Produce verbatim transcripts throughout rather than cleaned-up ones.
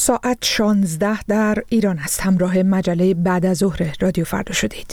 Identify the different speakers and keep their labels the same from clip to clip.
Speaker 1: ساعت شانزده در ایران است. همراه مجله بعد از ظهر رادیو فردا شدید.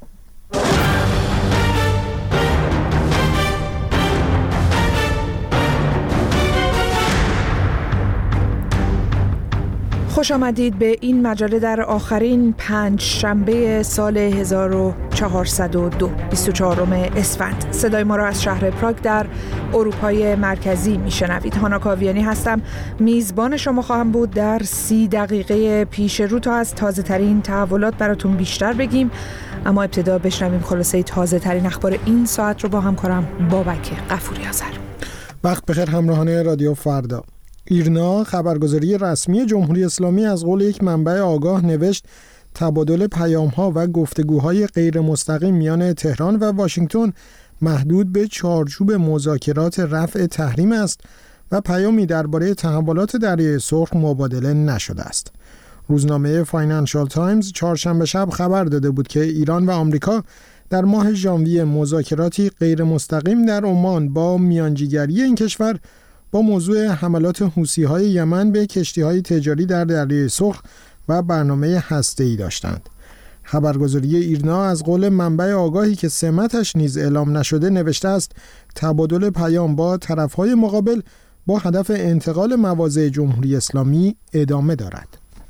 Speaker 1: خوش آمدید به این مجله در آخرین پنج شنبه سال هزار و چهارصد و دو، بیست و چهارم اسفند. صدای ما را از شهر پراگ در اروپای مرکزی میشنوید. هانا کاویانی هستم. میزبان شما خواهم بود در سی دقیقه پیش رو تا از تازه ترین تحولات براتون بیشتر بگیم. اما ابتدا بشنویم خلاصه تازه ترین اخبار این ساعت رو با همکارم بابک غفوری آذر.
Speaker 2: وقت بخیر همراهان رادیو فردا. ایرنا خبرگزاری رسمی جمهوری اسلامی از قول یک منبع آگاه نوشت تبادل پیام‌ها و گفتگوهای غیر مستقیم میان تهران و واشنگتن محدود به چارچوب مذاکرات رفع تحریم است و پیامی درباره تحولات دریای سرخ مبادله نشده است. روزنامه فاینانشال تایمز چهارشنبه شب خبر داده بود که ایران و آمریکا در ماه ژانویه مذاکراتی غیر مستقیم در عمان با میانجیگری این کشور با موضوع حملات حوثی‌های یمن به کشتی‌های تجاری در دریای سرخ و برنامه هسته‌ای داشتند. خبرگزاری ایرنا از قول منبع آگاهی که سمتش نیز اعلام نشده نوشته است تبادل پیام با طرف‌های مقابل با هدف انتقال مواضع جمهوری اسلامی ادامه دارد.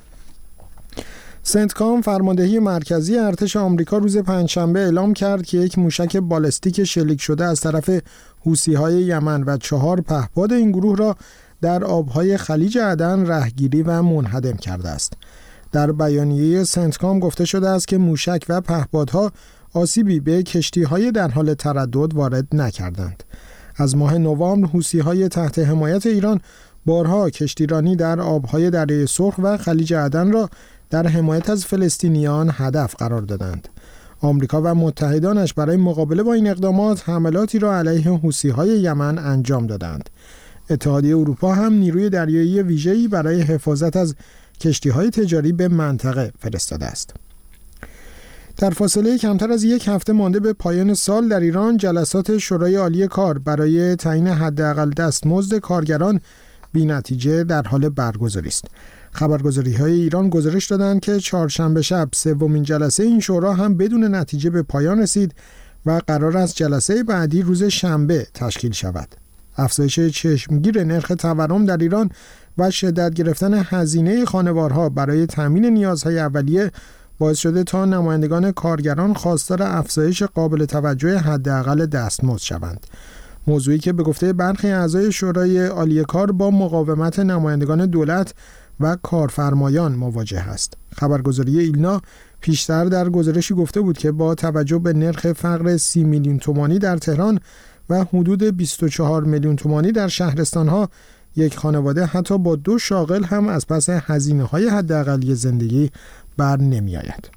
Speaker 2: سنتکام فرماندهی مرکزی ارتش آمریکا روز پنجشنبه اعلام کرد که یک موشک بالستیک شلیک شده از طرف حوثی‌های یمن و چهار پهپاد این گروه را در آبهای خلیج عدن رهگیری و منهدم کرده است. در بیانیه سنتکام گفته شده است که موشک و پهپادها آسیبی به کشتی‌های در حال تردد وارد نکردند. از ماه نوامبر حوثی‌های تحت حمایت ایران بارها کشتیرانی در آبهای دریای سرخ و خلیج عدن را در حمایت از فلسطینیان هدف قرار دادند. آمریکا و متحدانش برای مقابله با این اقدامات حملاتی را علیه حوثی‌های یمن انجام دادند. اتحادیه اروپا هم نیروی دریایی ویژه‌ای برای حفاظت از کشتی‌های تجاری به منطقه فرستاده است. در فاصله کمتر از یک هفته مانده به پایان سال در ایران جلسات شورای عالی کار برای تعیین حداقل دستمزد کارگران بی‌نتیجه در حال برگزاری است. خبرگزاری‌های ایران گزارش دادند که چهارشنبه شب سومین جلسه این شورا هم بدون نتیجه به پایان رسید و قرار است جلسه بعدی روز شنبه تشکیل شود. افزایش چشمگیر نرخ تورم در ایران و شدت گرفتن هزینه خانوارها برای تامین نیازهای اولیه باعث شده تا نمایندگان کارگران خواستار افزایش قابل توجه حداقل دستمزد شوند. موضوعی که به گفته برخی اعضای شورای عالی کار با مقاومت نمایندگان دولت و کارفرمایان مواجه است. خبرگزاری ایلنا پیشتر در گزارشی گفته بود که با توجه به نرخ فقر سی میلیون تومانی در تهران و حدود بیست و چهار میلیون تومانی در شهرستانها یک خانواده حتی با دو شاغل هم از پس هزینه‌های حداقلی زندگی بر نمی‌آید.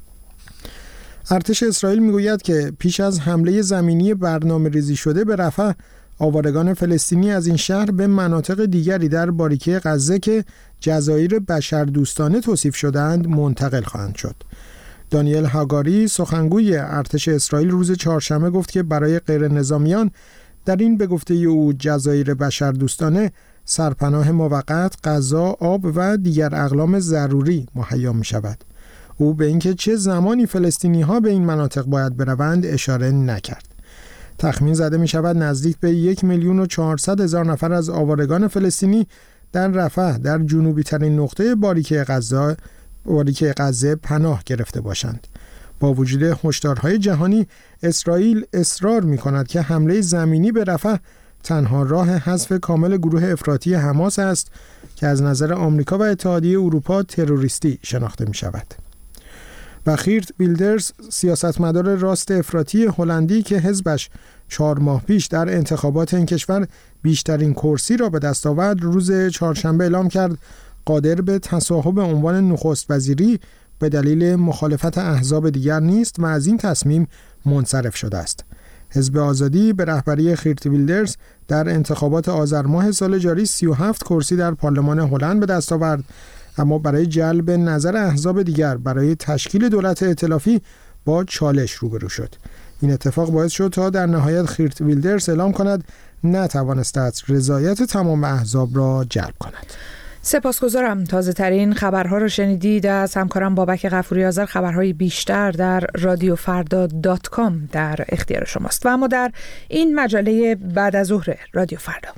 Speaker 2: ارتش اسرائیل میگوید که پیش از حمله زمینی برنامه‌ریزی شده به رفح آوارگان فلسطینی از این شهر به مناطق دیگری در باریکه غزه که جزایر بشردوستانه توصیف شدند منتقل خواهند شد. دانیل هاگاری سخنگوی ارتش اسرائیل روز چهارشنبه گفت که برای غیر نظامیان در این به گفته او جزایر بشردوستانه سرپناه موقت، غذا، آب و دیگر اقلام ضروری مهیا می شود. او به اینکه چه زمانی فلسطینی ها به این مناطق باید بروند اشاره نکرد. تخمین زده می شود نزدیک به یک میلیون و چهارصد هزار نفر از آوارگان فلسطینی در رفح در جنوبی ترین نقطه باریکه غزه باریکه غزه پناه گرفته باشند. با وجود هشدارهای جهانی اسرائیل اصرار می کند که حمله زمینی به رفح تنها راه حذف کامل گروه افراطی حماس است که از نظر آمریکا و اتحادیه اروپا تروریستی شناخته می شود. و خیرت ویلدرز سیاستمدار راست افراطی هلندی که حزبش چهار ماه پیش در انتخابات این کشور بیشترین کرسی را به دست آورد روز چهارشنبه اعلام کرد قادر به تصاحب عنوان نخست وزیری به دلیل مخالفت احزاب دیگر نیست و از این تصمیم منصرف شده است. حزب آزادی به رهبری خیرت ویلدرز در انتخابات آذر ماه سال جاری سی و هفت کرسی در پارلمان هلند به دست آورد، اما برای جلب نظر احزاب دیگر برای تشکیل دولت ائتلافی با چالش روبرو شد. این اتفاق باعث شد تا در نهایت خیرت ویلدرز اعلام کند نتوانسته است رضایت تمام احزاب را جلب کند.
Speaker 1: سپاسگزارم. تازه ترین خبرها رو شنیدید از همکارم بابک غفوری آذر. خبرهای بیشتر در رادیو فردا دات کام در اختیار شماست. و اما در این مجله بعد از ظهر رادیو فردا،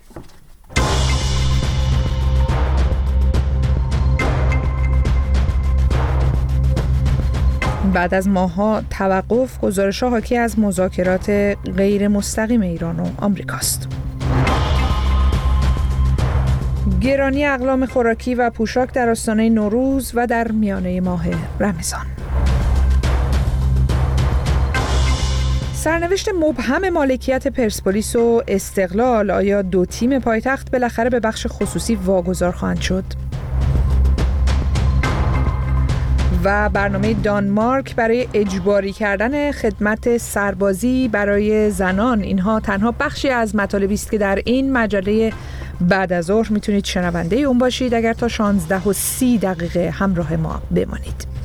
Speaker 1: بعد از ماه‌ها توقف، گزارش‌ها حاکی از مذاکرات غیر مستقیم ایران و آمریکاست. گرانی اقلام خوراکی و پوشاک در آستانه نوروز و در میانه ماه رمضان. سرنوشت مبهم مالکیت پرسپولیس و استقلال، آیا دو تیم پایتخت بالاخره به بخش خصوصی واگذار خواهند شد؟ و برنامه دانمارک برای اجباری کردن خدمت سربازی برای زنان، اینها تنها بخشی از مطالبی است که در این مجله بعد از ظهر میتونید شنونده اون باشید اگر تا شانزده و سی دقیقه همراه ما بمانید.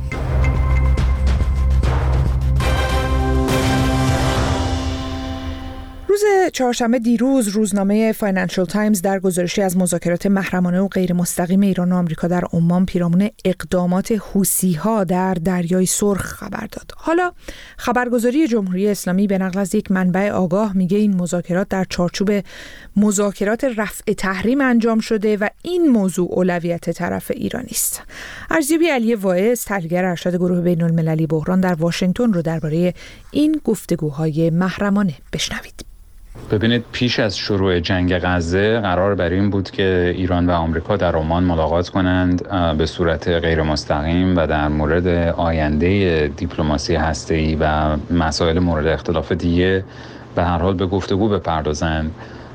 Speaker 1: روز چهارشنبه دیروز روزنامه فاینانشل تایمز در گزارشی از مذاکرات محرمانه و غیر مستقیم ایران و آمریکا در عمان پیرامون اقدامات حوثی‌ها در دریای سرخ خبر داد. حالا خبرگزاری جمهوری اسلامی به نقل از یک منبع آگاه میگه این مذاکرات در چارچوب مذاکرات رفع تحریم انجام شده و این موضوع اولویت طرف ایرانی است. ارزیابی علی واعظ، تحلیلگر ارشد گروه بین‌المللی بحران در واشنگتن رو درباره این گفتگوهای محرمانه بشنوید.
Speaker 3: ببینید، پیش از شروع جنگ غزه قرار بر این بود که ایران و آمریکا در عمان ملاقات کنند به صورت غیر مستقیم و در مورد آینده دیپلماسی هسته‌ای و مسائل مورد اختلاف دیگه به هر حال به گفتگو بپردازند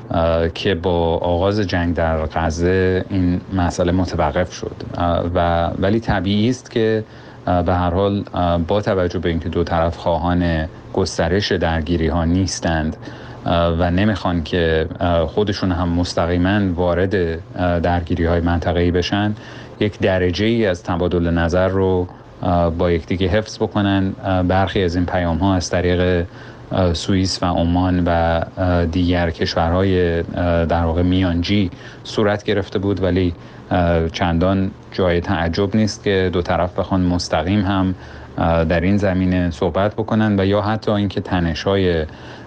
Speaker 3: که با آغاز جنگ در غزه این مسئله متوقف شد و ولی طبیعی است که به هر حال با توجه به اینکه دو طرف خواهان گسترش درگیری ها نیستند و نمیخوان که خودشون هم مستقیما وارد درگیری های منطقه‌ای بشن، یک درجه ای از تبادل نظر رو با یکدیگه حفظ بکنن. برخی از این پیام ها از طریق سوئیس و عمان و دیگر کشورهای در واقع میانجی صورت گرفته بود، ولی چندان جای تعجب نیست که دو طرف بخوان مستقیم هم در این زمینه صحبت بکنن و یا حتی اینکه تنش‌های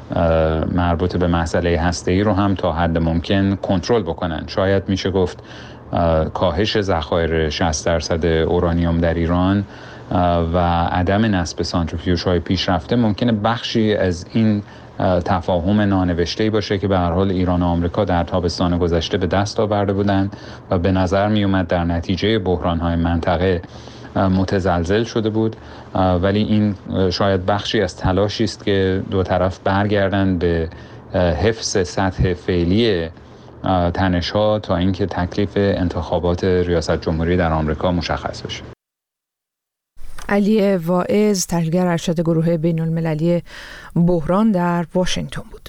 Speaker 3: مربوط به مسئله هسته‌ای رو هم تا حد ممکن کنترل بکنن. شاید میشه گفت کاهش ذخایر شصت درصد اورانیوم در ایران و عدم نصب سانتریفیوژهای پیشرفته ممکنه بخشی از این تفاهم نانوشته‌ای باشه که به هر حال ایران و آمریکا در تابستان گذشته به دست آورده بودند و به نظر می اومد در نتیجه بحران‌های منطقه متزلزل شده بود، ولی این شاید بخشی از تلاشی است که دو طرف برگردند به حفظ سطح فعلی تنش‌ها تا اینکه تکلیف انتخابات ریاست جمهوری در آمریکا مشخص بشه.
Speaker 1: علی واعظ، تحلیلگر ارشد گروه بین‌المللی بحران در واشنگتن بود.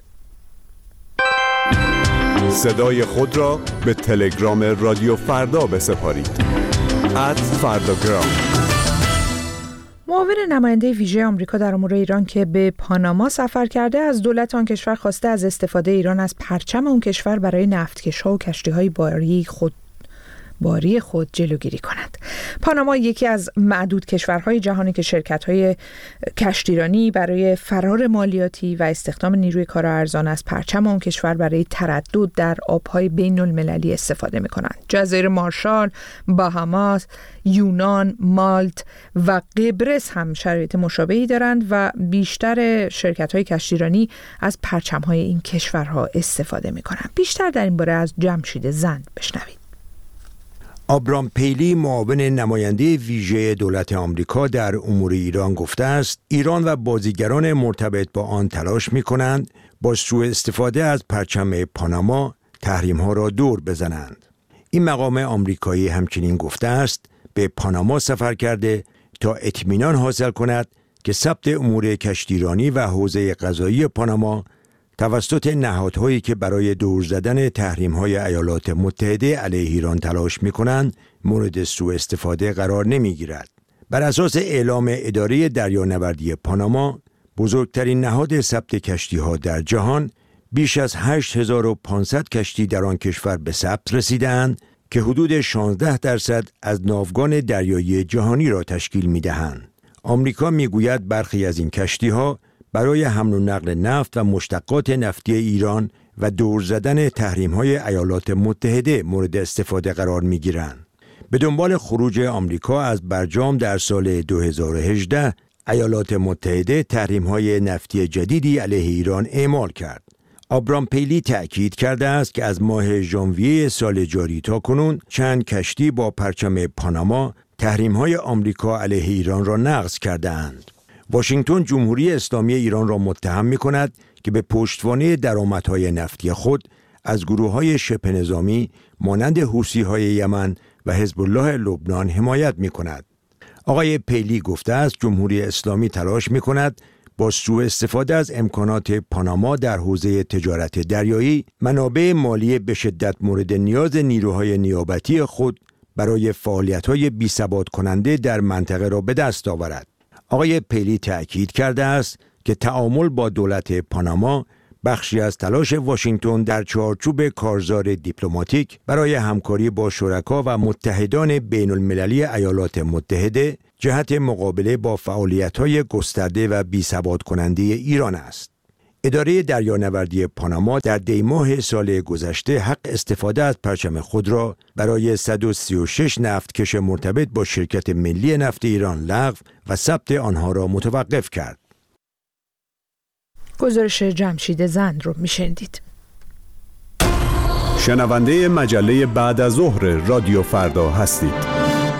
Speaker 4: صدای خود را به تلگرام رادیو فردا بسپارید. ات فرداگرام.
Speaker 1: معاون نماینده ویژه آمریکا در امور ایران که به پاناما سفر کرده، از دولت آن کشور خواسته از استفاده ایران از پرچم اون کشور برای نفتکش‌ها و کشتی‌های باری خود باری خود جلوگیری کند. پاناما یکی از معدود کشورهای جهانی که شرکت‌های کشتیرانی برای فرار مالیاتی و استخدام نیروی کار ارزان از پرچم اون کشور برای تردد در آب‌های بین‌المللی استفاده می‌کنند. جزایر مارشال، باهاماس، یونان، مالت و قبرس هم شرایط مشابهی دارند و بیشتر شرکت‌های کشتیرانی از پرچم‌های این کشورها استفاده می‌کنند. بیشتر در این باره از جمشید زند بشنوید.
Speaker 5: آبرام پیلی، معاون نماینده ویژه دولت آمریکا در امور ایران، گفته است ایران و بازیگران مرتبط با آن تلاش می‌کنند با سوء استفاده از پرچم پاناما تحریم‌ها را دور بزنند. این مقام آمریکایی همچنین گفته است به پاناما سفر کرده تا اطمینان حاصل کند که ثبت امور کشتیرانی و حوزه قضایی پاناما توسط نهادهایی که برای دور زدن تحریم‌های ایالات متحده علیه ایران تلاش می‌کنند مورد سوء استفاده قرار نمی‌گیرد. بر اساس اعلام اداره دریانوردی پاناما، بزرگترین نهاد ثبت کشتی‌ها در جهان، بیش از هشت هزار و پانصد کشتی در آن کشور به ثبت رسیدند که حدود شانزده درصد از ناوگان دریایی جهانی را تشکیل می‌دهند. آمریکا می‌گوید برخی از این کشتی‌ها برای حمل و نقل نفت و مشتقات نفتی ایران و دور زدن تحریم‌های ایالات متحده مورد استفاده قرار می‌گیرند. به دنبال خروج آمریکا از برجام در سال دو هزار و هجده، ایالات متحده تحریم‌های نفتی جدیدی علیه ایران اعمال کرد. آبرام پیلی تأکید کرده است که از ماه ژانویه سال جاری تا کنون چند کشتی با پرچم پاناما تحریم‌های آمریکا علیه ایران را نقض کرده‌اند. واشنگتن جمهوری اسلامی ایران را متهم می‌کند که به پشتوانه درآمدهای نفتی خود از گروه‌های شبه نظامی مانند حوثی‌های یمن و حزب الله لبنان حمایت می‌کند. آقای پیلی گفته است جمهوری اسلامی تلاش می‌کند با سوء استفاده از امکانات پاناما در حوزه تجارت دریایی منابع مالی به شدت مورد نیاز نیروهای نیابتی خود برای فعالیت‌های بی‌ثبات کننده در منطقه را به دست آورد. آقای پیلی تأکید کرده است که تعامل با دولت پاناما بخشی از تلاش واشنگتن در چارچوب کارزار دیپلماتیک برای همکاری با شرکا و متحدان بین المللی ایالات متحده جهت مقابله با فعالیت‌های گسترده و بی‌ثبات کننده ایران است. اداره دریانوردی پاناما در دی ماه سال گذشته حق استفاده از پرچم خود را برای صد و سی و شش نفتکش مرتبط با شرکت ملی نفت ایران لغو و ثبت آنها را متوقف کرد.
Speaker 1: گزارش جمشید زند رو میشنیدید.
Speaker 4: شنونده مجله بعد از ظهر رادیو فردا هستید.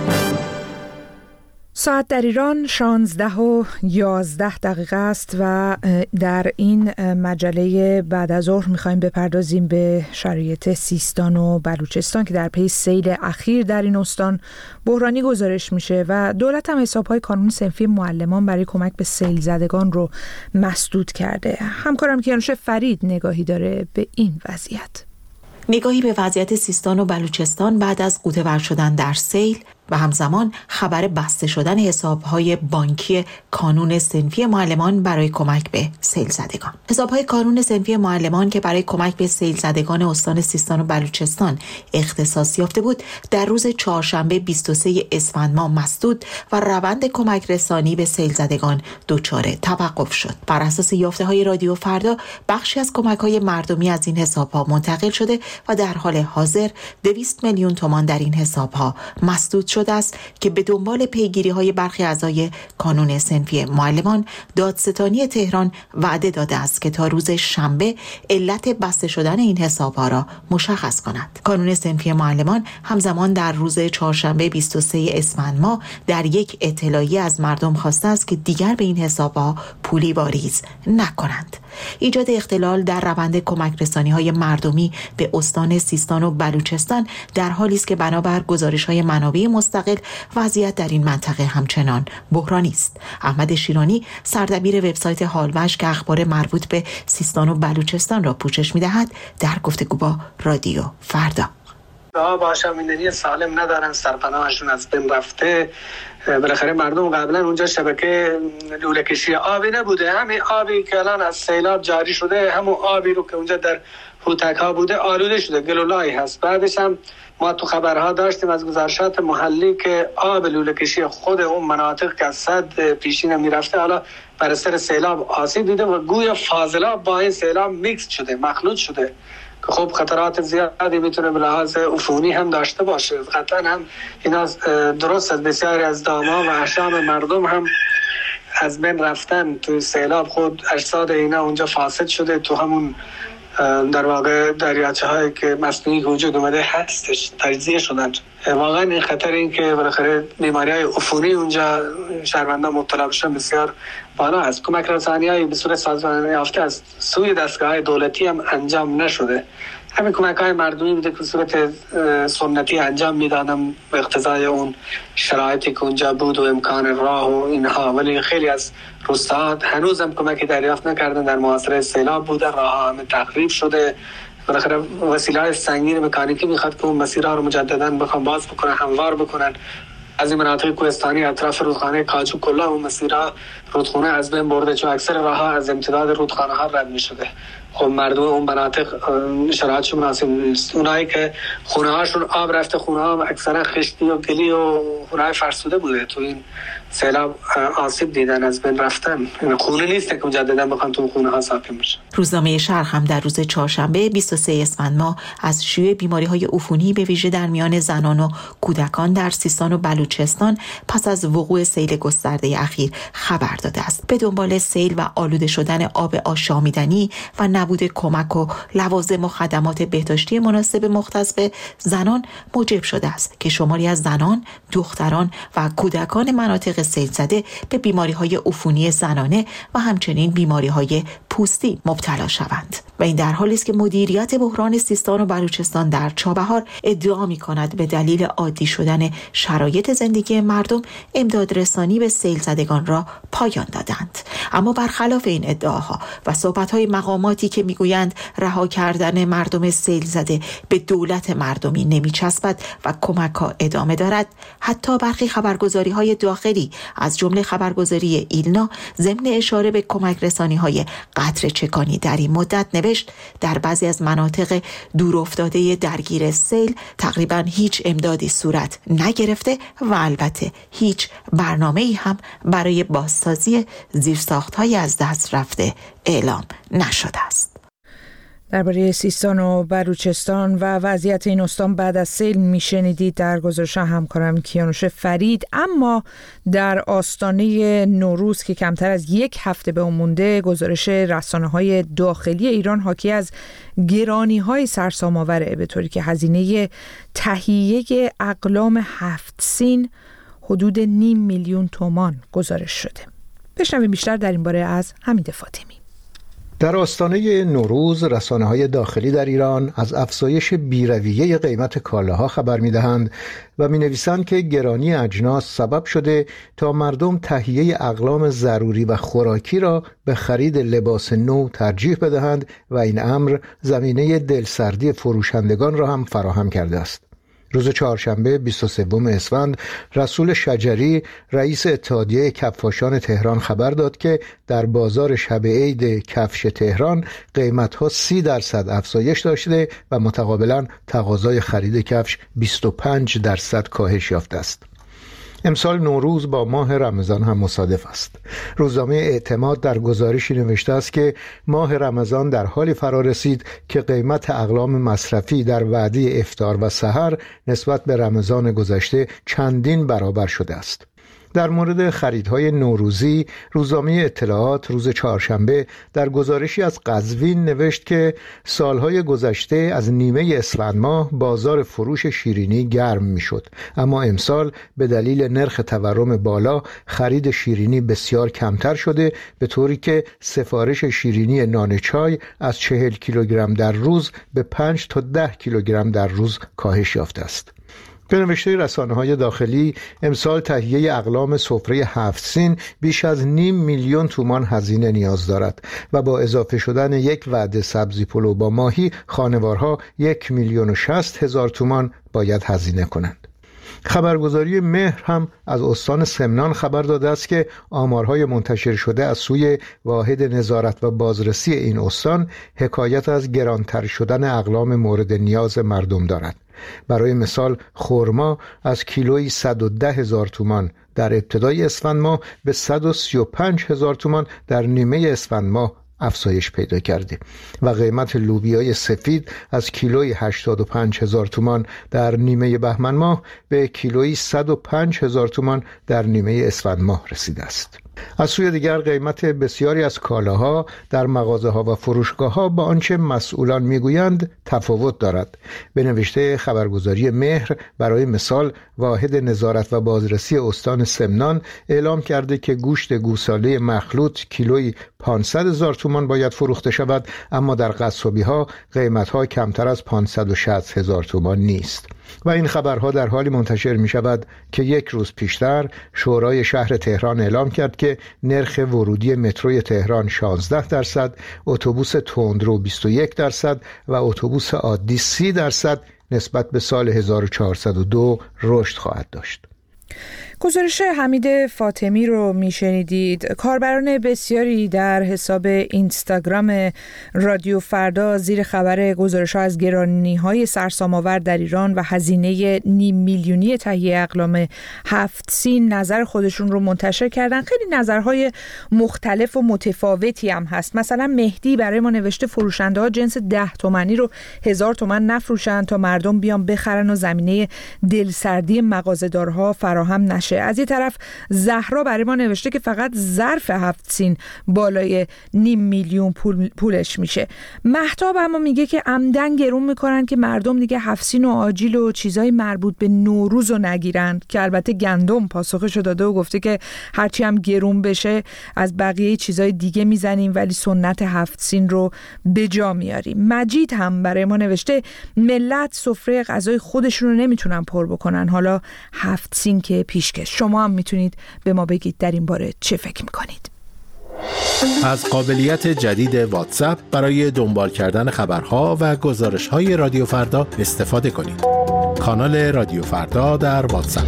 Speaker 1: ساعت در ایران شانزده و یازده دقیقه است و در این مجله بعد از ظهر میخوایم بپردازیم به شرایط سیستان و بلوچستان که در پی سیل اخیر در این استان بحرانی گزارش میشه و دولت هم حسابهای کانون صنفی معلمان برای کمک به سیل زدگان رو مسدود کرده. همکارم کیانوش فرید نگاهی داره به این وضعیت.
Speaker 6: نگاهی به وضعیت سیستان و بلوچستان بعد از غوطه‌ور شدن در سیل و همزمان خبر بسته شدن حساب‌های بانکی کانون صنفی معلمان برای کمک به سیل زدگان. حساب‌های کانون صنفی معلمان که برای کمک به سیل زدگان استان سیستان و بلوچستان اختصاص یافته بود، در روز چهارشنبه بیست و سوم اسفند ماه مسدود و روند کمک رسانی به سیل زدگان دچار توقف شد. بر اساس یافته‌های رادیو فردا، بخشی از کمک‌های مردمی از این حساب‌ها منتقل شده و در حال حاضر دویست میلیون تومان در این حساب‌ها مسدود شده است که به دنبال پیگیری‌های برخی اعضای کانون صنفی معلمان، دادستانی تهران وعده داده است که تا روز شنبه علت بسته شدن این حساب‌ها را مشخص کند. کانون صنفی معلمان همزمان در روز چهارشنبه بیست و سوم اسفند ماه در یک اطلاعیه از مردم خواسته است که دیگر به این حساب‌ها پولی واریز نکنند. ایجاد اختلال در روند کمک رسانی‌های مردمی به استان سیستان و بلوچستان در حالی است که بنابر گزارش‌های منابع مستقل وضعیت در این منطقه همچنان بحرانی است. احمد شیرانی سردبیر وبسایت حالوش که اخبار مربوط به سیستان و بلوچستان را پوشش می‌دهد در گفتگو با رادیو فردا
Speaker 7: آب آشامیدنی سالم ندارن، سرپناهشون از بین رفته. بالاخره مردم قبلا اونجا شبکه لوله کشی آبی نبوده، همین آبی که الان از سیلاب جاری شده همون آبی رو که اونجا در هوتک ها بوده آلوده شده، گلولایی هست. بعدش هم ما تو خبرها داشتیم از گزارشات محلی که آب لوله کشی خود اون مناطق که از صد پیشین میرفته حالا بر اثر سیلاب آسیب دیده و گویا فاضلاب با این سیلاب میکس شده، مخلوط شده که خب خطرات زیادی میتونه به لحاظ عفونی هم داشته باشه. قطعا هم اینا درست از بسیاری از داما و احشام مردم هم از بین رفتن تو سیلاب، خود اجساد اینا اونجا فاسد شده تو همون در واقع دریاچه هایی که مصنوعی وجود اومده هستش تجزیه شدن. واقعا این خطر این که بالاخره بیماری های عفونی اونجا شهروندان مبتلا بشن بسیار بالا است. کمک رسانی‌های به صورت سازماندهی یافته از سوی دستگاه‌های دولتی هم انجام نشده. همین کمک‌های مردمی بوده که به صورت سنتی انجام میدادن به اقتضای اون شرایطی که اونجا بود و امکان راه و اینها، ولی خیلی از روستاها هنوز هم کمکی دریافت نکردن، در محاصره سیلاب بوده، راه همه تخریب شده. بالاخره وسیله‌های سنگین مکانیکی میخواد که اون مسیرها رو مجددا بخوام باز بکنن، هموار بکنن. از این مناطق کوهستانی اطراف رودخانه کاجو کلا اون مسیرها رودخانه از بین برده، چون اکثر راهها از امتداد رودخانه ها رد می شده. خب مردم اون مناطق شرایطشون مناسب نیست. اونایی که خونه هاشون آب رفته، خونه ها اکثرا خشتی و گلی و خونه های فرسوده بوده، تو این سیلاب آسیب دیدن، از بین رفتن. خونه نیست که مجددا بخوان تو خونه ها ساکن بشن.
Speaker 6: روزنامه شرق هم در روز چهارشنبه بیست و سوم اسفند ماه از شیوع بیماری‌های عفونی به ویژه در میان زنان و کودکان در سیستان و بلوچستان پس از وقوع سیل گسترده اخیر خبر داده است. به دنبال سیل و آلوده شدن آب آشامیدنی و نبود کمک و لوازم و خدمات بهداشتی مناسب مختص به زنان موجب شده است که شماری از زنان، دختران و کودکان مناطق سیل زده به بیماری‌های عفونی زنانه و همچنین بیماری‌های پوستی مبتلا شوند. و این در حالی است که مدیریت بحران سیستان و بلوچستان در چابهار ادعا می‌کند به دلیل عادی شدن شرایط زندگی مردم امداد رسانی به سیل زدگان را پایان دادند. اما برخلاف این ادعاها و صحبت‌های مقاماتی که می‌گویند رها کردن مردم سیل زده به دولت مردمی نمی‌چسبد و کمک‌ها ادامه دارد، حتی برخی خبرگزاری‌های داخلی از جمله خبرگزاری ایلنا ضمن اشاره به کمک رسانی‌های قطره چکانی در این مدت نوشت در بعضی از مناطق دورافتاده درگیر سیل تقریباً هیچ امدادی صورت نگرفته و البته هیچ برنامه‌ای هم برای بازسازی زیرساخت‌های از دست رفته اعلام نشده است.
Speaker 1: درباره سیستان و بلوچستان و وضعیت این استان بعد از سیل میشنیدید در گزارش همکارم کیانوش فرید. اما در آستانه نوروز که کمتر از یک هفته به اون مونده، گزارش رسانه‌های داخلی ایران حاکی از گرانی‌های سرسام‌آوره، به طوری که هزینه تهیه اقلام هفت سین حدود نیم میلیون تومان گزارش شده. بشنویم بیشتر در این باره از حمید فاطمی.
Speaker 8: در آستانه نوروز رسانه‌های داخلی در ایران از افزایش بی‌رویه قیمت کالاها خبر می‌دهند و می‌نویسند که گرانی اجناس سبب شده تا مردم تهیه اقلام ضروری و خوراکی را به خرید لباس نو ترجیح بدهند و این امر زمینه دلسردی فروشندگان را هم فراهم کرده است. روز چهارشنبه بیست و سوم اسفند رسول شجری رئیس اتحادیه کفاشان تهران خبر داد که در بازار شب عید کفش تهران قیمت‌ها سی درصد افزایش داشته و متقابلاً تقاضای خرید کفش بیست و پنج درصد کاهش یافته است. امسال نوروز با ماه رمضان هم مصادف است. روزنامه اعتماد در گزارشی نوشته است که ماه رمضان در حالی فرا رسید که قیمت اقلام مصرفی در وعده افطار و سحر نسبت به رمضان گذشته چندین برابر شده است. در مورد خریدهای نوروزی، روزنامه اطلاعات روز چهارشنبه در گزارشی از قزوین نوشت که سالهای گذشته از نیمه اسفند ماه بازار فروش شیرینی گرم میشد، اما امسال به دلیل نرخ تورم بالا خرید شیرینی بسیار کمتر شده، به طوری که سفارش شیرینی نان چای از چهل کیلوگرم در روز به پنج تا ده کیلوگرم در روز کاهش یافته است. به نوشته رسانه‌های داخلی، امسال تهیه اقلام سفره هفت سین بیش از نیم میلیون تومان هزینه نیاز دارد و با اضافه شدن یک وعده سبزی پلو با ماهی، خانوارها یک میلیون و شصت هزار تومان باید هزینه کنند. خبرگزاری مهر هم از استان سمنان خبر داده است که آمارهای منتشر شده از سوی واحد نظارت و بازرسی این استان حکایت از گرانتر شدن اقلام مورد نیاز مردم دارد. برای مثال خرما از کیلویی صد و ده هزار تومان در ابتدای اسفند ماه به صد و سی و پنج هزار تومان در نیمه اسفند ماه افزایش پیدا کرده و قیمت لوبیای سفید از کیلویی هشتاد و پنج هزار تومان در نیمه بهمن ماه به کیلویی صد و پنج هزار تومان در نیمه اسفند ماه رسیده است. از سوی دیگر قیمت بسیاری از کالاها در مغازه‌ها و فروشگاه‌ها با آنچه مسئولان میگویند تفاوت دارد. به نوشته خبرگزاری مهر، برای مثال واحد نظارت و بازرسی استان سمنان اعلام کرده که گوشت گوساله مخلوط کیلویی پانصد هزار تومان باید فروخته شود، اما در قصابی‌ها قیمت‌ها کمتر از پانصد و شصت هزار تومان نیست. و این خبرها در حالی منتشر می شود که یک روز پیشتر شورای شهر تهران اعلام کرد که نرخ ورودی متروی تهران شانزده درصد، اتوبوس تندرو بیست و یک درصد و اتوبوس عادی سی درصد نسبت به سال هزار و چهارصد و دو رشد خواهد داشت.
Speaker 1: گزارش حمید فاطمی رو میشنیدید. کاربران بسیاری در حساب اینستاگرام رادیو فردا زیر خبر گزارش‌ها از گرانی‌های سرسام‌آور در ایران و هزینه نیم میلیونی تهیه اقلام هفت سین نظر خودشون رو منتشر کردن. خیلی نظرهای مختلف و متفاوتی هم هست. مثلا مهدی برای ما نوشته فروشنده‌ها جنس ده تومانی رو هزار تومن نفروشن تا مردم بیان بخرن و زمینه دلسردی مغازه‌دارها فراهم نشه. از یه طرف زهرا برای ما نوشته که فقط ظرف هفت سین بالای نیم میلیون پول پولش میشه. مهتاب اما میگه که عمدن گرون میکنن که مردم دیگه هفت سین و آجیل و چیزای مربوط به نوروز رو نگیرن، که البته گندم پاسخش داده و گفته که هرچی هم گرون بشه از بقیه چیزای دیگه میزنیم ولی سنت هفت سین رو به جا میاریم. مجید هم برای ما نوشته ملت سفره غذای خودشون رو نمیتونن پر بکنن، حالا هفت سین که پیشکش. شما هم میتونید به ما بگید در این باره چه فکر میکنید.
Speaker 9: از قابلیت جدید واتساپ برای دنبال کردن خبرها و گزارش‌های رادیو فردا استفاده کنید. کانال رادیو فردا در واتساپ.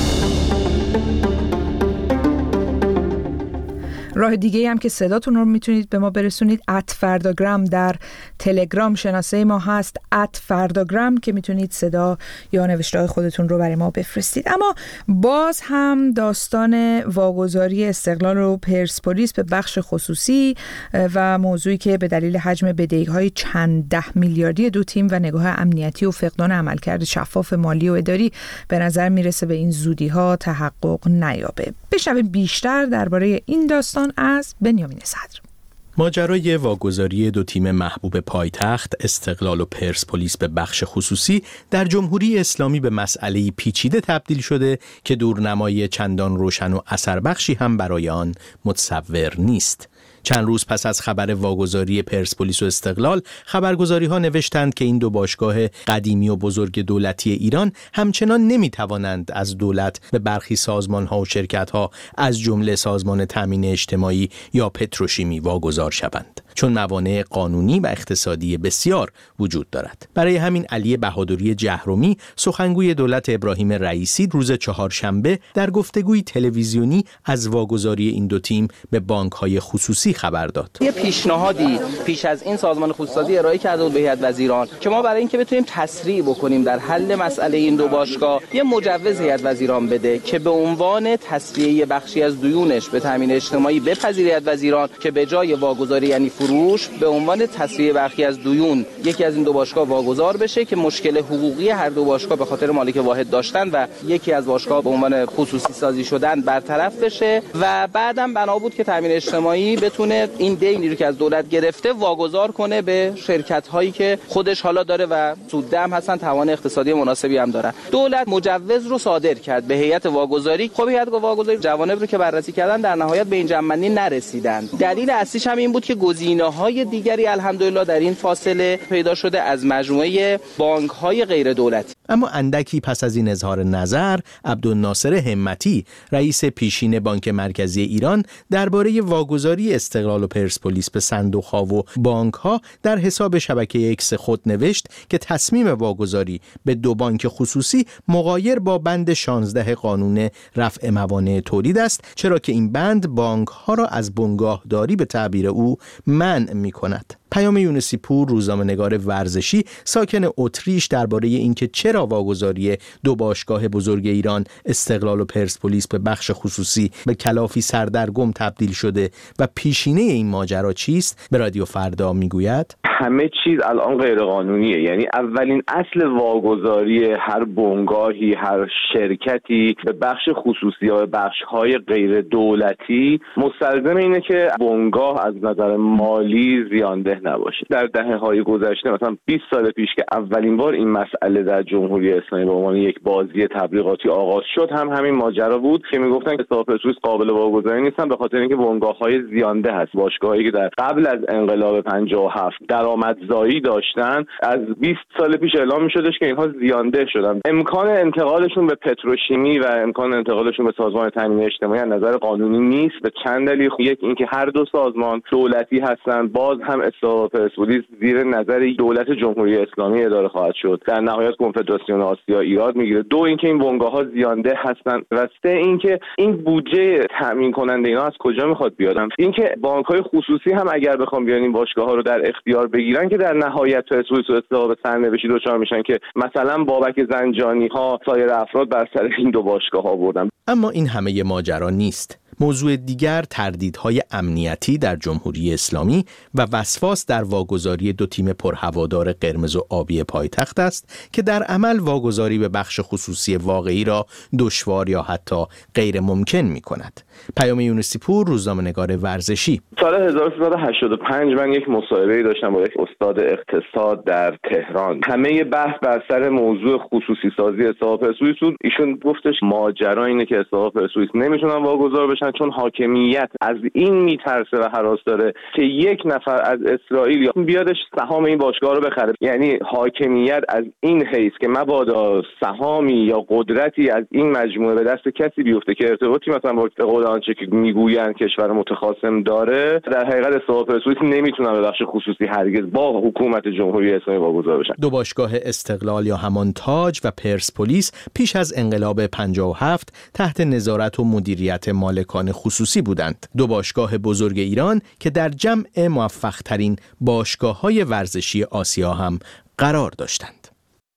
Speaker 1: راه دیگه هم که صداتون رو میتونید به ما برسونید ات فرداگرام در تلگرام شناسه ما هست ات فرداگرام که میتونید صدا یا نوشته خودتون رو برای ما بفرستید. اما باز هم داستان واگذاری استقلال و پرسپولیس به بخش خصوصی و موضوعی که به دلیل حجم بدهی‌های چند ده میلیاردی دو تیم و نگاه امنیتی و فقدان عملکرد شفاف مالی و اداری به نظر میرسه به این زودی‌ها تحقق نیابه. بشنویم بیشتر درباره این داستان از بنیامین صدر.
Speaker 9: ماجرای واگذاری دو تیم محبوب پایتخت استقلال و پرسپولیس به بخش خصوصی در جمهوری اسلامی به مسئله پیچیده تبدیل شده که دورنمای چندان روشن و اثربخشی هم برای آن متصور نیست. چند روز پس از خبر واگذاری پرسپولیس و استقلال، خبرگزاری ها نوشتند که این دو باشگاه قدیمی و بزرگ دولتی ایران همچنان نمی توانند از دولت به برخی سازمان ها و شرکت ها از جمله سازمان تامین اجتماعی یا پتروشیمی واگذار شوند، چون موانع قانونی و اقتصادی بسیار وجود دارد. برای همین علی بهادری جهرومی، سخنگوی دولت ابراهیم رئیسی، روز چهارشنبه در گفتگوی تلویزیونی از واگذاری این دو تیم به بانک‌های خصوصی خبر داد.
Speaker 10: یه پیشنهادی پیش از این سازمان خصوصی ارائه کرده بود به هیئت وزیران که ما برای اینکه بتونیم تسریع بکنیم در حل مسئله این دو باشگاه، یه مجوز هیئت وزیران بده که به عنوان تسویه بخشی از دیونش به تامین اجتماعی بپذیره هیئت وزیران که به جای واگذاری یعنی فروش به عنوان تسویه بخشی از دیون یکی از این دو باشگاه واگذار بشه که مشکل حقوقی هر دو باشگاه به خاطر مالک واحد داشتن و یکی از باشگاه به عنوان خصوصی سازی شدن برطرف بشه و بعدم بنا بود که تامین اجتماعی بتونه این دینی رو که از دولت گرفته واگذار کنه به شرکت هایی که خودش حالا داره و سودده هم هستن، توان اقتصادی مناسبی هم دارن. دولت مجوز رو صادر کرد به هیئت واگذاری. خب هیئت واگذاری جوانب رو که بررسی کردن در نهایت به این جمع‌بندی نرسیدن. دلیل اصلیش هم این بود که گزینه‌های دیگری الحمدلله در این فاصله پیدا شده از مجموعه بانک‌های غیر دولتی.
Speaker 9: اما اندکی پس از این اظهار نظر، عبدالناصر همتی، رئیس پیشین بانک مرکزی ایران، درباره واگذاری استقلال و پرسپولیس به صندوق‌ها و بانک‌ها در حساب شبکه اکس خود نوشت که تصمیم واگذاری به دو بانک خصوصی مغایر با بند شانزده قانون رفع موانع تولید است، چرا که این بند بانک‌ها را از بنگاهداری به تعبیر او منع می‌کند. پیام یونسی پور، روزنامه‌نگار ورزشی ساکن اتریش، درباره اینکه چرا واگذاری دو باشگاه بزرگ ایران استقلال و پرسپولیس به بخش خصوصی به کلافی سردرگم تبدیل شده و پیشینه این ماجرا چیست، به رادیو فردا میگوید:
Speaker 11: همه چیز الان غیر قانونیه. یعنی اولین اصل واگذاری هر بنگاهی، هر شرکتی به بخش خصوصی یا بخش‌های غیر دولتی مستلزم اینه که بنگاه از نظر مالی زیانده نباشه. در دهه‌های گذشته، مثلا بیست سال پیش که اولین بار این مسئله در جمهوری اسلامی به عنوان یک بازی تبلیغاتی آغاز شد، هم همین ماجرا بود که میگفتن که پرسپولیس قابل واگذاری نیستن به خاطر اینکه بنگاه‌های زیانده هست. باشگاهایی که در قبل از انقلاب پنجاه و هفت درآمدزایی داشتن، از بیست سال پیش اعلام می‌شدش که اینها زیانده شدن. امکان انتقالشون به پتروشیمی و امکان انتقالشون به سازمان تامین اجتماعی از نظر قانونی نیست، به چند دلیل. یک اینکه هر دو سازمان دولتی هستند، باز هم اسحاق پرسپولیس زیر نظر دولت جمهوری اسلامی اداره خواهد شد. در نهایت کنفدراسیون آسیا ایراد میگیره. دو اینکه این بنگاه‌ها زیانده هستند و سه اینکه این بودجه تامین کننده اینا از کجا میخواد بیاد. اینکه بانک‌های خصوصی هم اگر بخوام بیان این باشگاه‌ها رو در اختیار بگیرن که در نهایت پرسپولیس و اسحاق به سرنوشتی دچار میشن که مثلا بابک زنجانی‌ها سایر افراد بر سر این دو باشگاه‌ها آوردن.
Speaker 9: اما این همه ماجرا نیست. موضوع دیگر تردیدهای امنیتی در جمهوری اسلامی و وسواس در واگذاری دو تیم پرهوادار قرمز و آبی پایتخت است که در عمل واگذاری به بخش خصوصی واقعی را دشوار یا حتی غیر ممکن می کند. پیام یونسی پور، روزنامه‌نگار ورزشی.
Speaker 11: سال هزار و سیصد و هشتاد و پنج من یک مصاحبه‌ای داشتم با یک استاد اقتصاد در تهران. همه بحث بر سر موضوع خصوصی سازی اسحاق پرسپولیس بود. ایشون گفتش ماجرا اینه که اسحاق پرسپولیس نمیتونن واگذار بشن چون حاکمیت از این میترسه و هراس داره که یک نفر از اسرائیل بیادش سهام این باشگاه رو بخره. یعنی حاکمیت از این حیث که مبادا سهامی یا قدرتی از این مجموعه به دست کسی بیفته که ارتباطی مثلا با قول آنچه که میگویند کشور متخاصم داره، در حقیقت اسحاق پرسپولیس نمیتونن به بخش خصوصی هرگز با حکومت جمهوری اسلامی واگذار بشن.
Speaker 9: دو باشگاه استقلال یا همان تاج و پرسپولیس پیش از انقلاب پنجاه و هفت تحت نظارت و مدیریت مالکان خصوصی بودند. دو باشگاه بزرگ ایران که در جمع موفق‌ترین باشگاه‌های ورزشی آسیا هم قرار داشتند.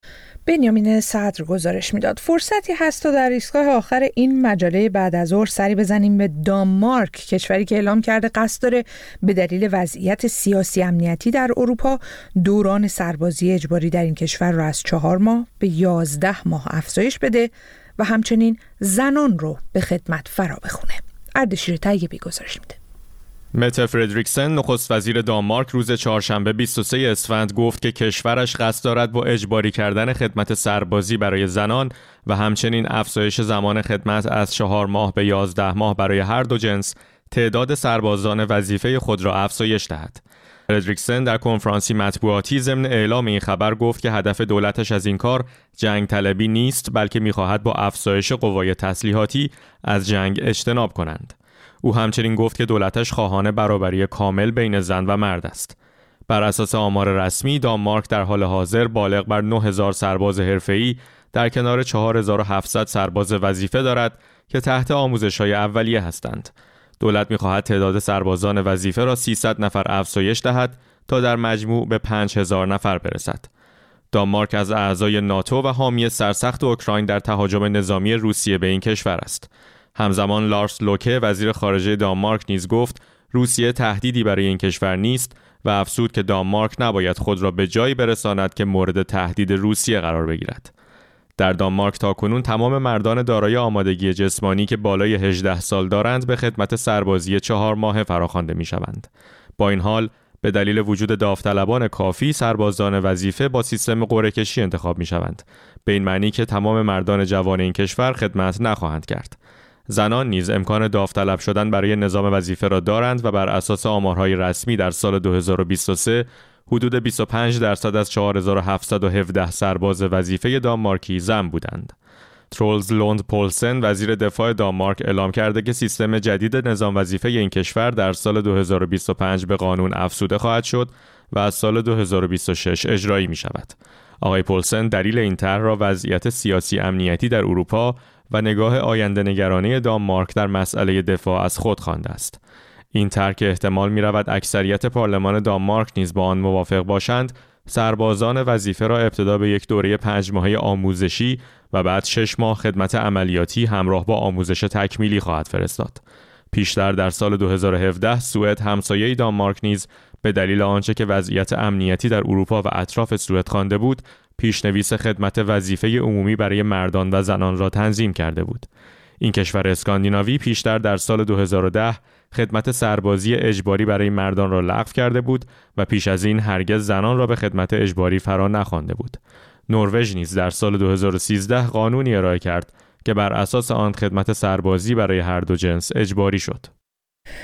Speaker 1: بنیامین صدر گزارش میداد. فرصتی هست تا در ایستگاه آخر این مجله بعد از ظهر سری بزنیم به دانمارک، کشوری که اعلام کرده قصد داره به دلیل وضعیت سیاسی امنیتی در اروپا دوران سربازی اجباری در این کشور را از چهار ماه به یازده ماه افزایش بده و همچنین زنان رو به خدمت فرا بخونه. اردشیر طیبی گزارش میده.
Speaker 12: مته فردریکسن نخست وزیر دانمارک روز چهارشنبه بیست و سوم اسفند گفت که کشورش قصد دارد با اجباری کردن خدمت سربازی برای زنان و همچنین افزایش زمان خدمت از چهار ماه به یازده ماه برای هر دو جنس تعداد سربازان وظیفه خود را افزایش دهد. فردریکسن در کنفرانسی مطبوعاتی ضمن اعلام این خبر گفت که هدف دولتش از این کار جنگ طلبی نیست، بلکه می‌خواهد با افزایش قوای تسلیحاتی از جنگ اجتناب کنند. او همچنین گفت که دولتش خواهان برابری کامل بین زن و مرد است. بر اساس آمار رسمی دانمارک در حال حاضر بالغ بر نه هزار سرباز حرفه‌ای در کنار چهار هزار و هفتصد سرباز وظیفه دارد که تحت آموزش‌های اولیه هستند. دولت می‌خواهد تعداد سربازان وظیفه را سیصد نفر افزایش دهد تا در مجموع به پنج هزار نفر برسد. دانمارک از اعضای ناتو و حامی سرسخت اوکراین در تهاجم نظامی روسیه به این کشور است. همزمان لارس لوکه وزیر خارجه دانمارک نیز گفت روسیه تهدیدی برای این کشور نیست و افزود که دانمارک نباید خود را به جایی برساند که مورد تهدید روسیه قرار بگیرد. در دانمارک تاکنون تمام مردان دارای آمادگی جسمانی که بالای هجده سال دارند به خدمت سربازی چهار ماهه فراخوانده می‌شوند. با این حال به دلیل وجود داوطلبان کافی سربازان وظیفه با سیستم قرعه کشی انتخاب می‌شوند، به این معنی که تمام مردان جوان این کشور خدمت نخواهند کرد. زنان نیز امکان داوطلب شدن برای نظام وظیفه را دارند و بر اساس آمارهای رسمی در سال دو هزار و بیست و سه حدود بیست و پنج درصد از چهار هزار و هفتصد و هفده سرباز وظیفه دانمارکی زن بودند. ترولز لوند پولسن وزیر دفاع دانمارک اعلام کرده که سیستم جدید نظام وظیفه این کشور در سال دو هزار و بیست و پنج به قانون افزوده خواهد شد و از سال دو هزار و بیست و شش اجرایی می شود. آقای پولسن دلیل این طرح را وضعیت سیاسی امنیتی در اروپا و نگاه آینده نگرانه دانمارک در مسئله دفاع از خود خوانده است. این طرح که احتمال می رود اکثریت پارلمان دانمارک نیز با آن موافق باشند، سربازان وظیفه را ابتدا به یک دوره پنج ماهه آموزشی و بعد شش ماه خدمت عملیاتی همراه با آموزش تکمیلی خواهد فرستاد. پیشتر در سال دو هزار و هفده سوئد همسایه دانمارک نیز به دلیل آنچه که وضعیت امنیتی در اروپا و اطراف سوئد خوانده بود، پیشنویس خدمت وظیفه عمومی برای مردان و زنان را تنظیم کرده بود. این کشور اسکاندیناوی پیشتر در سال دو هزار و ده خدمت سربازی اجباری برای مردان را لغو کرده بود و پیش از این هرگز زنان را به خدمت اجباری فرا نخوانده بود. نروژ نیز در سال دو هزار و سیزده قانونی ارائه کرد که بر اساس آن خدمت سربازی برای هر دو جنس اجباری شد.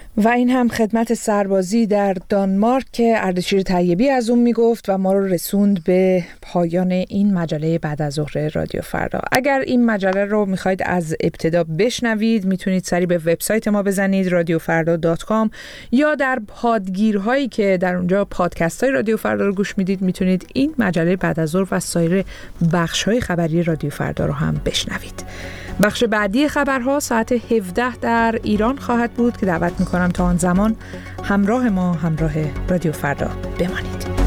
Speaker 1: و این هم خدمت سربازی در دانمارک که اردشیر طیبی از اون میگفت و ما رو رسوند به پایان این مجله بعد از ظهر رادیو فردا. اگر این مجله رو میخواید از ابتدا بشنوید میتونید سری به وبسایت ما بزنید رادیو فردا دات کام یا در پادگیرهایی که در اونجا پادکست های رادیو فردا رو گوش میدید میتونید این مجله بعد از ظهر و سایر بخش های خبری رادیو فردا رو هم بشنوید. بخش بعدی خبرها ساعت هفده در ایران خواهد بود که دعوت میکنم تا آن زمان همراه ما، همراه رادیو فردا بمانید.